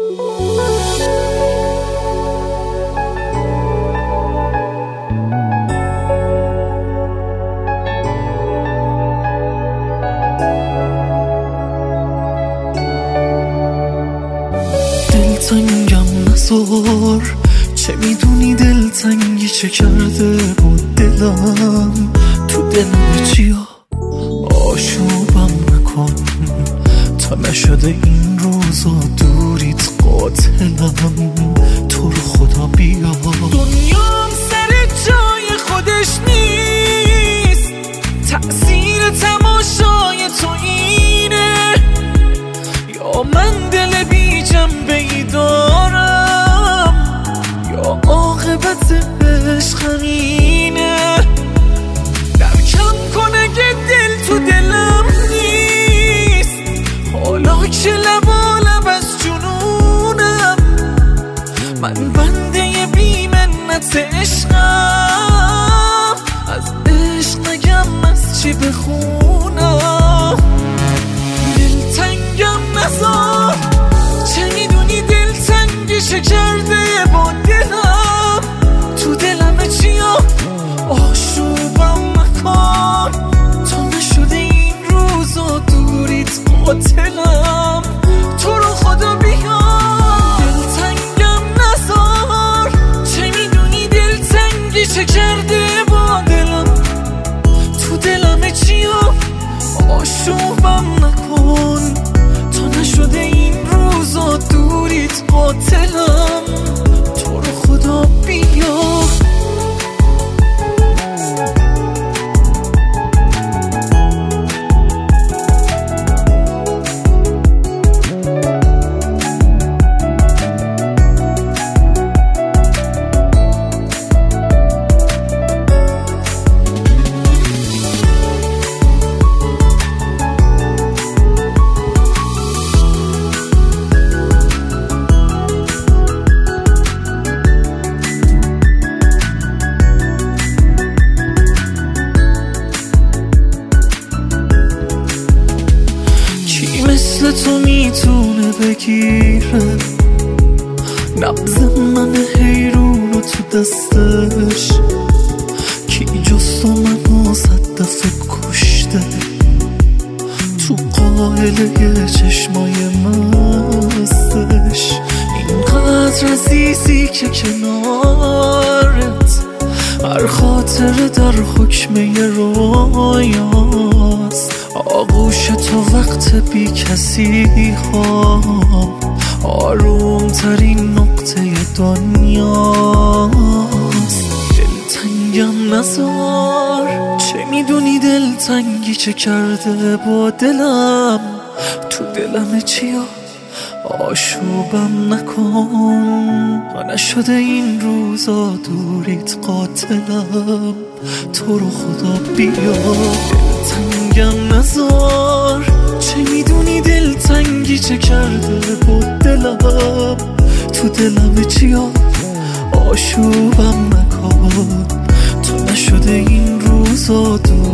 دلتنگم نزار، چه میدونی دلتنگی چه کرده با دلم. تو دلم چیا آشوبم نکن، تا نشده این روزا دوریت قاتلم. تو رو خدا بیا، دنیام سر جای خودش نیست، تأثیر تماشای تو اینه. یا من دل بی جنبه ای دارم، یا عاقبت عشق همینه. درکم کن اگه دل تو دلم نیست، حالا که لبالب از جنونم. من بنده بی منت عشقم، از عشق نگم از چی بخونم. دلتنگم نزار، چه میدونی دلتنگی چه کرده با دلم. تو دلم چیا آشوبم مکن، تا نشده این روزا دوریت قاتلم. تو رو خدا بیا، دلتنگم نزار، چه میدونی دلتنگی چه کرده با دلم. تو دلم چیا آشوبم نکن، تا نشده این روزا دوریت قاتلم. تو رو خدا بیا. مثل تو میتونه بگیره نبض من حیرون رو تو دستش. کی جز تو منو 100 دفعه کشته، تو قاهله چشمای مستش. اینقدر عزیزی که کنارت، هر خاطره در حکمه رویاست. آغوش تو وقت بی کسی خواب، آروم ترین نقطه دنیاست. دلتنگم نزار، چه میدونی دلتنگی چه کرده با دلم. تو دلم چیا آشوبم نکن، تا نشده این روزا دوریت قاتلم. تو رو خدا بیا، دلتنگم نزار، چه میدونی دلتنگی چه کرده با دلم. تو دلم چیا آشوبم نکن، تا نشده این روزا